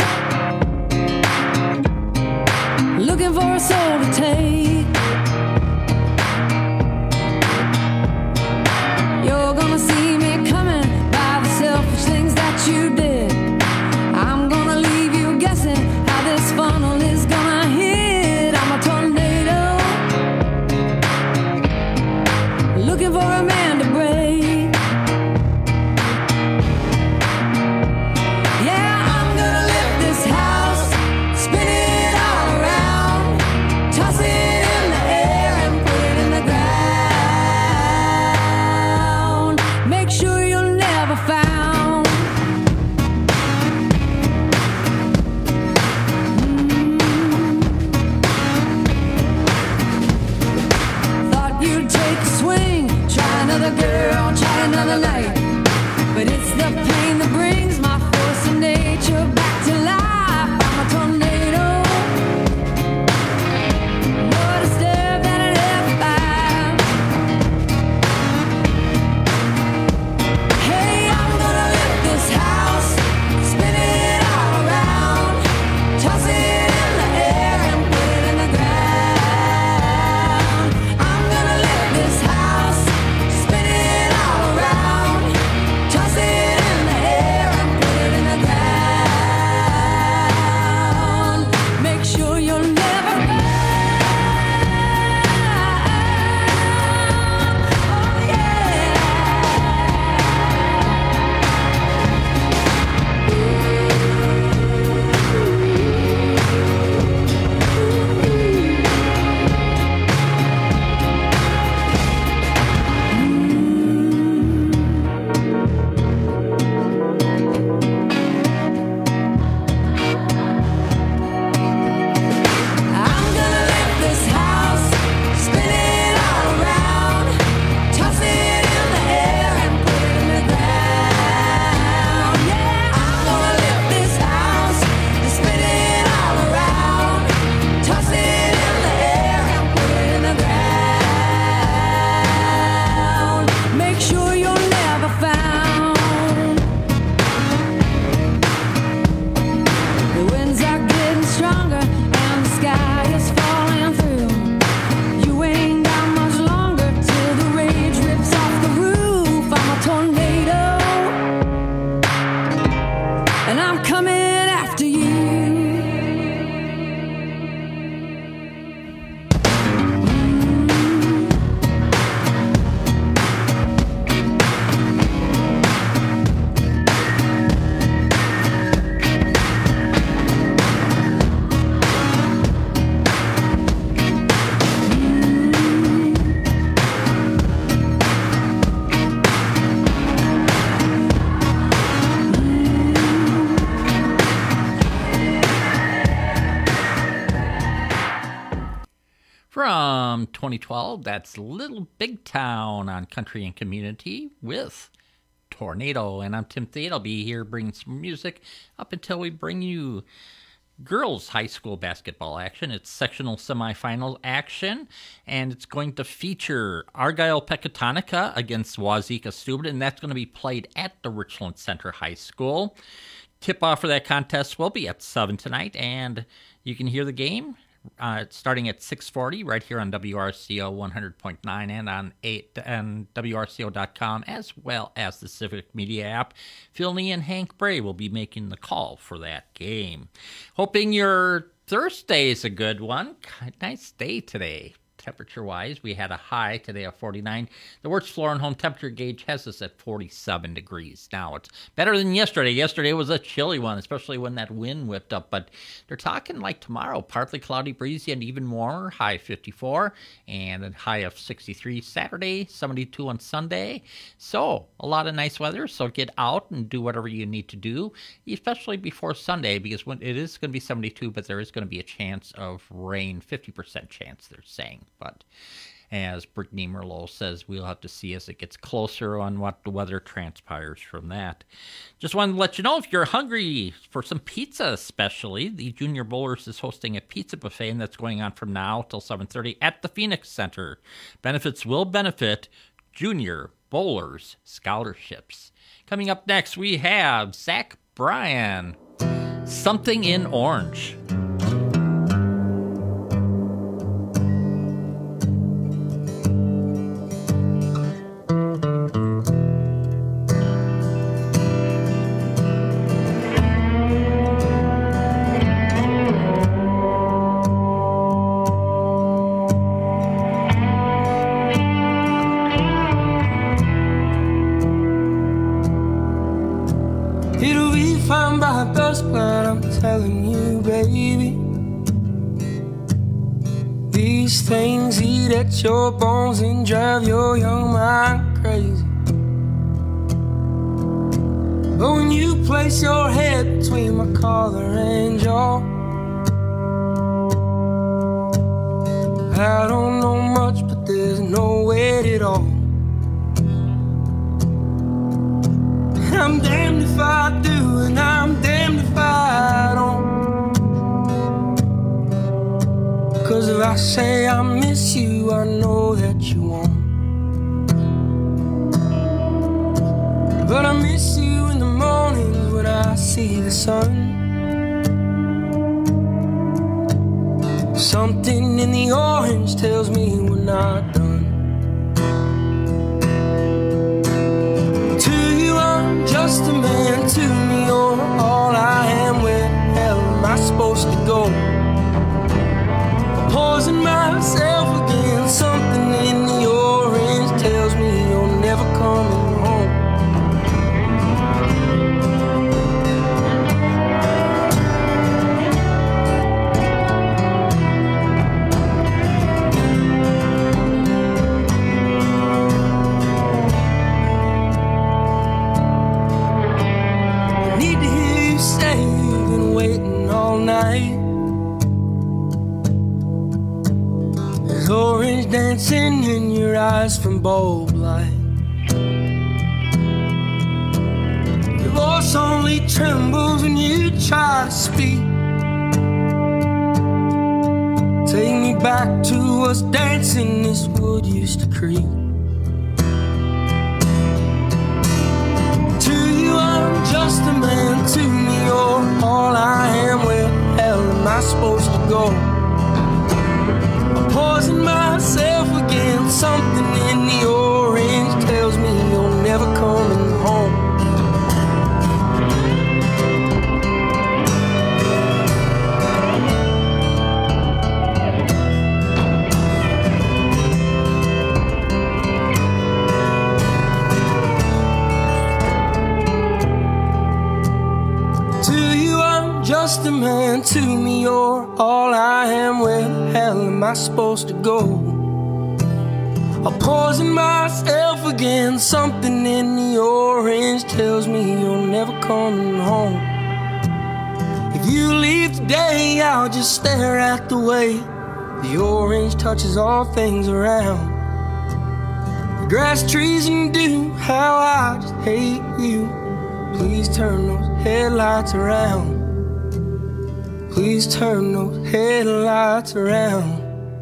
looking for a soul to take. You're gonna see me coming by the selfish things that you did. I'm gonna leave you guessing how this funnel is gonna hit. I'm a tornado, looking for a man to break. Yeah, I'm gonna lift this house, spin it all around, toss it in the air and put it in the ground. Make sure you're never found. Mm-hmm. Thought you'd take a swing, try another girl, try another night. But it's the pain that brings my force of nature back to life. I'm a tornado, more disturbed than an F five. Hey, I'm gonna lift this house, spin it all around, toss it in the air and put it in the ground. I'm gonna lift this house, spin it all around, toss it in the air and put it from twenty twelve. That's Little Big Town on Country and Community with Tornado. And I'm Tim Thade. I'll be here bringing some music up until we bring you girls high school basketball action. It's sectional semifinal action, and it's going to feature Argyle Pecatonica against Wazeeka Steuben, and that's going to be played at the Richland Center High School. Tip-off for that contest will be at seven tonight, and you can hear the game uh, starting at six forty right here on W R C O one hundred point nine and on eight and W R C O dot com, as well as the Civic Media app. Phil Nee and Hank Bray will be making the call for that game. Hoping your Thursday is a good one. Nice day today. Temperature-wise, we had a high today of forty-nine. The Wirtz Floor and Home temperature gauge has us at forty-seven degrees. Now, it's better than yesterday. Yesterday was a chilly one, especially when that wind whipped up. But they're talking like tomorrow, partly cloudy, breezy, and even warmer. High fifty-four and a high of sixty-three. Saturday, seventy-two on Sunday. So, a lot of nice weather. So, get out and do whatever you need to do, especially before Sunday, because when it is going to be seventy-two, but there is going to be a chance of rain, fifty percent chance, they're saying. But as Brittany Merlot says, we'll have to see as it gets closer on what the weather transpires from that. Just wanted to let you know, if you're hungry for some pizza especially, the Junior Bowlers is hosting a pizza buffet, and that's going on from now till seven thirty at the Phoenix Center. Benefits will benefit Junior Bowlers scholarships. Coming up next, we have Zach Bryan, Something in Orange. Telling you, baby, these things eat at your bones and drive your young mind crazy. But when you place your head between my collar and jaw, I don't know much, but there's no weight at all. I'm damned if I do, and I'm damned if I don't. 'Cause if I say I miss you, I know that you won't. But I miss you in the mornings when I see the sun. Something in the orange tells me we're not done. Just a man, to me you're all I am. Where the hell am I supposed to go? Poison myself again. Something in the orange tells me you're never coming home. There's orange dancing in your eyes from bulb light. Your voice only trembles when you try to speak. Take me back to us dancing this wood used to creep. To you I'm just a man, to me you're all I am. Where the hell am I supposed to go? I'm poisoning myself again. Something in the orange tells me you're never coming home. Just a man, to me you're all I am. Where the hell am I supposed to go? I'll poison myself again. Something in the orange tells me you're never coming home. If you leave today, I'll just stare at the way The orange touches all things around. The grass, trees, and dew, how I just hate you. Please turn those headlights around. Please turn those headlights around.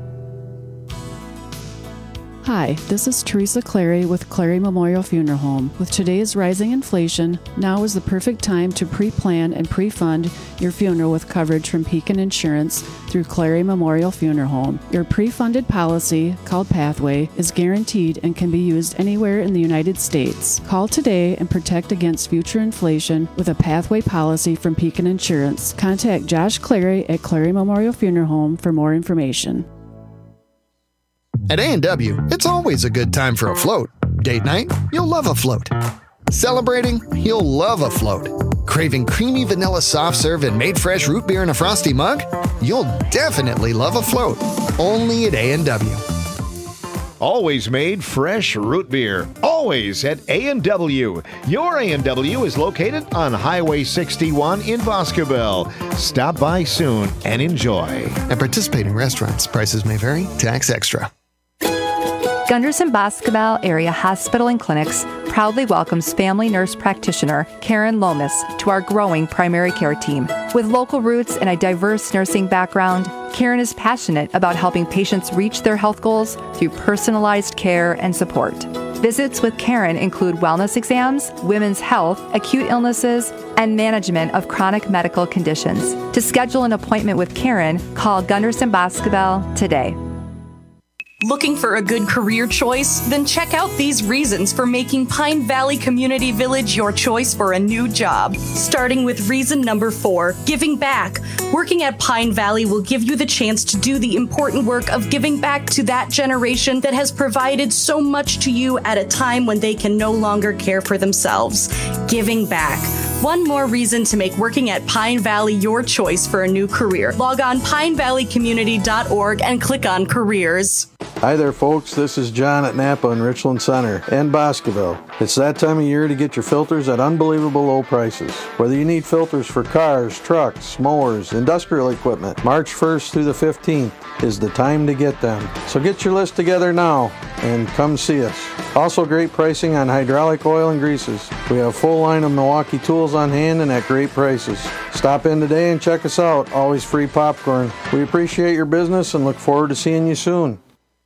Hi, this is Teresa Clary with Clary Memorial Funeral Home. With today's rising inflation, now is the perfect time to pre-plan and pre-fund your funeral with coverage from Pekin Insurance through Clary Memorial Funeral Home. Your pre-funded policy, called Pathway, is guaranteed and can be used anywhere in the United States. Call today and protect against future inflation with a Pathway policy from Pekin Insurance. Contact Josh Clary at Clary Memorial Funeral Home for more information. At A and W, it's always a good time for a float. Date night? You'll love a float. Celebrating? You'll love a float. Craving creamy vanilla soft serve and made fresh root beer in a frosty mug? You'll definitely love a float. Only at A and W. Always made fresh root beer. Always at A and W. Your A and W is located on Highway sixty-one in Boscobel. Stop by soon and enjoy. At participating restaurants, prices may vary. Tax extra. Gunderson Boscobel Area Hospital and Clinics proudly welcomes family nurse practitioner Karen Lomas to our growing primary care team. With local roots and a diverse nursing background, Karen is passionate about helping patients reach their health goals through personalized care and support. Visits with Karen include wellness exams, women's health, acute illnesses, and management of chronic medical conditions. To schedule an appointment with Karen, call Gunderson Boscobel today. Looking for a good career choice? Then check out these reasons for making Pine Valley Community Village your choice for a new job. Starting with reason number four, giving back. Working at Pine Valley will give you the chance to do the important work of giving back to that generation that has provided so much to you at a time when they can no longer care for themselves. Giving back. One more reason to make working at Pine Valley your choice for a new career. Log on pine valley community dot org and click on careers. Hi there, folks. This is John at Napa in Richland Center and Boscoville. It's that time of year to get your filters at unbelievable low prices. Whether you need filters for cars, trucks, mowers, industrial equipment, March first through the fifteenth is the time to get them. So get your list together now and come see us. Also great pricing on hydraulic oil and greases. We have a full line of Milwaukee tools on hand and at great prices. Stop in today and check us out. Always free popcorn. We appreciate your business and look forward to seeing you soon.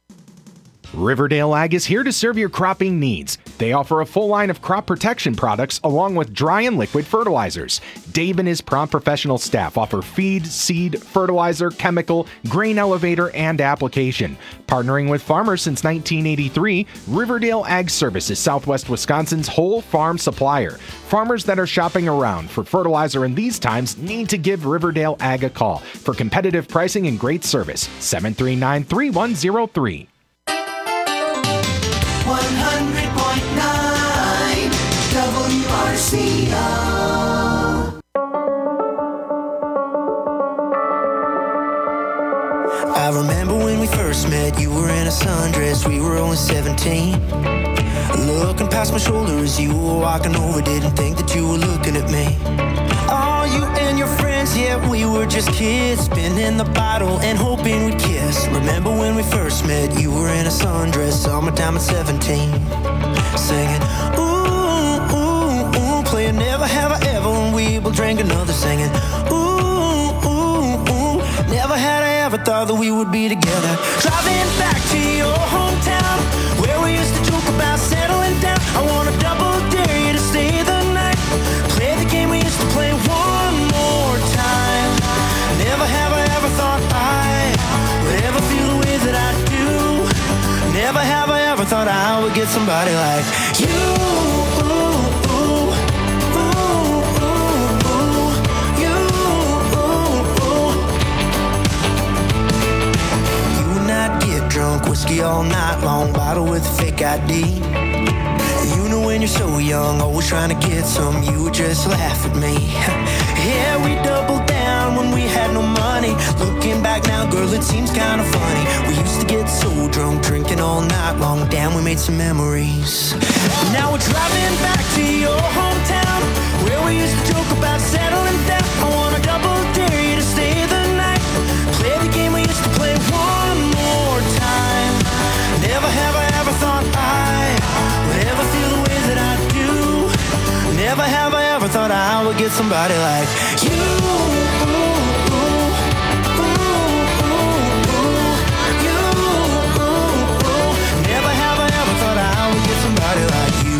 Riverdale Ag is here to serve your cropping needs. They offer a full line of crop protection products along with dry and liquid fertilizers. Dave and his prompt professional staff offer feed, seed, fertilizer, chemical, grain elevator, and application. Partnering with farmers since nineteen eighty-three, Riverdale Ag Service is Southwest Wisconsin's whole farm supplier. Farmers that are shopping around for fertilizer in these times need to give Riverdale Ag a call for competitive pricing and great service. seven three nine, three one zero three. one hundred point nine W R C O. I remember when we first met, you were in a sundress, we were only seventeen. Looking past my shoulder as you were walking over, didn't think that you were looking at me. Oh, you and your friends, yeah, we were just kids, spinning the bottle and hoping we'd kiss. Remember when we first met, you were in a sundress, summertime at seventeen. Singing, ooh, ooh, ooh, playing Never Have I Ever, and we will drink another, singing, ooh, ooh, ooh, never had I ever thought that we would be together. Driving back to your hometown, where we used to joke about settling down. I wanna double dare you to stay the night, play the game we used to play one more time. Never have I ever thought I would ever feel the way that I do. Never have I ever thought I would get somebody like you. Get drunk, whiskey all night long, bottle with a fake I D. You know when you're so young, always trying to get some, you would just laugh at me. Yeah, we doubled down when we had no money. Looking back now, girl, it seems kind of funny. We used to get so drunk, drinking all night long. Damn, we made some memories. Now we're driving back to your hometown, where we used to joke about settling down. I wanna double dare you to stay the night, play the game we used to play one Never have I ever thought I would get somebody like you. Never have I ever thought I would get somebody like you.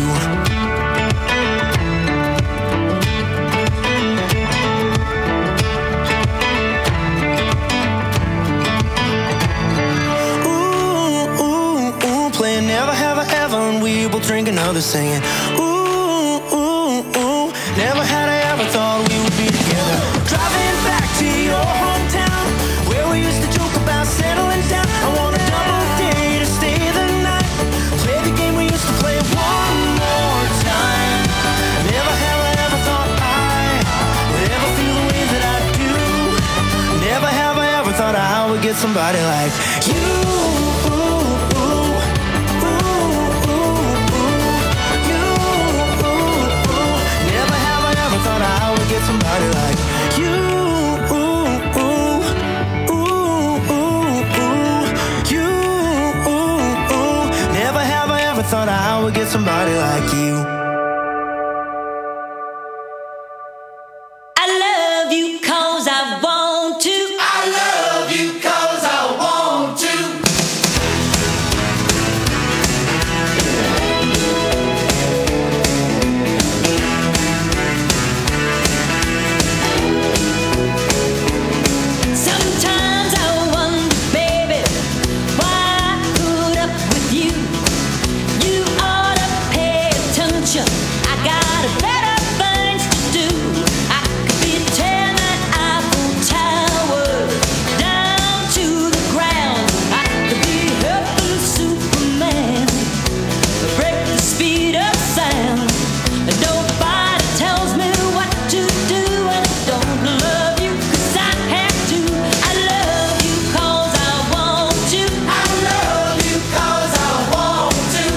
Ooh, ooh, ooh, playing never have I ever, and we both drinking, others singing. Ooh, ooh, ooh, never had I ever thought we would be together. Driving back to your hometown, where we used to joke about settling down. I want a double day to stay the night. Play the game we used to play one more time. Never have I ever thought I would ever feel the way that I do. Never have I ever thought I would get somebody like you. Never have I ever thought I would get somebody like you. Never have I ever thought I would get somebody like you. I love you 'cause I want to. I love you 'cause I want to. Sometimes I wonder, baby, why I put up with you. You ought to pay attention. I got better things to do. I could be tearing that Eiffel Tower down to the ground. I could be helping Superman break the speed of sound. Nobody tells me what to do, and I don't love you 'cause I have to. I love you 'cause I want to. I love you 'cause I want to.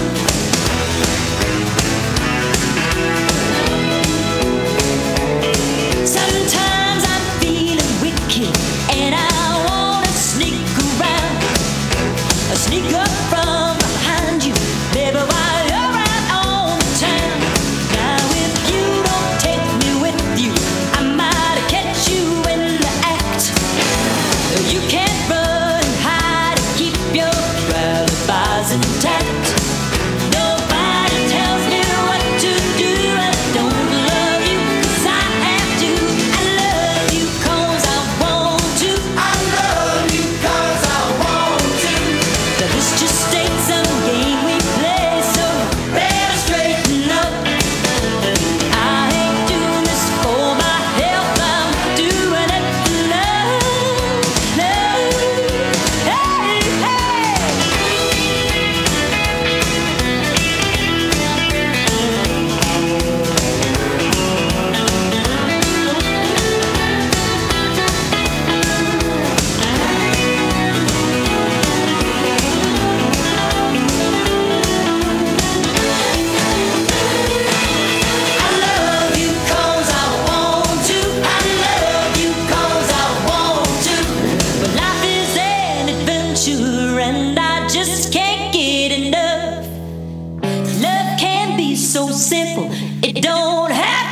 Sometimes I'm feeling wicked and I wanna sneak around, sneak up from behind you, baby, while you're out on the town. Now if you don't take me with you, I might catch you in the act. You can't run and hide and keep your alibis intact. Nobody tells me what to do. I don't love you 'cause I have to. I love you 'cause I want to. I love you 'cause I want to. Now this just ain't some game we play, so better straighten up. I ain't doing this for my health, I'm doing it for love, love. Hey, hey. I love you 'cause I want to. I love you 'cause I want to. But life is an adventure and I just can't get enough. Love can be so simple, it don't have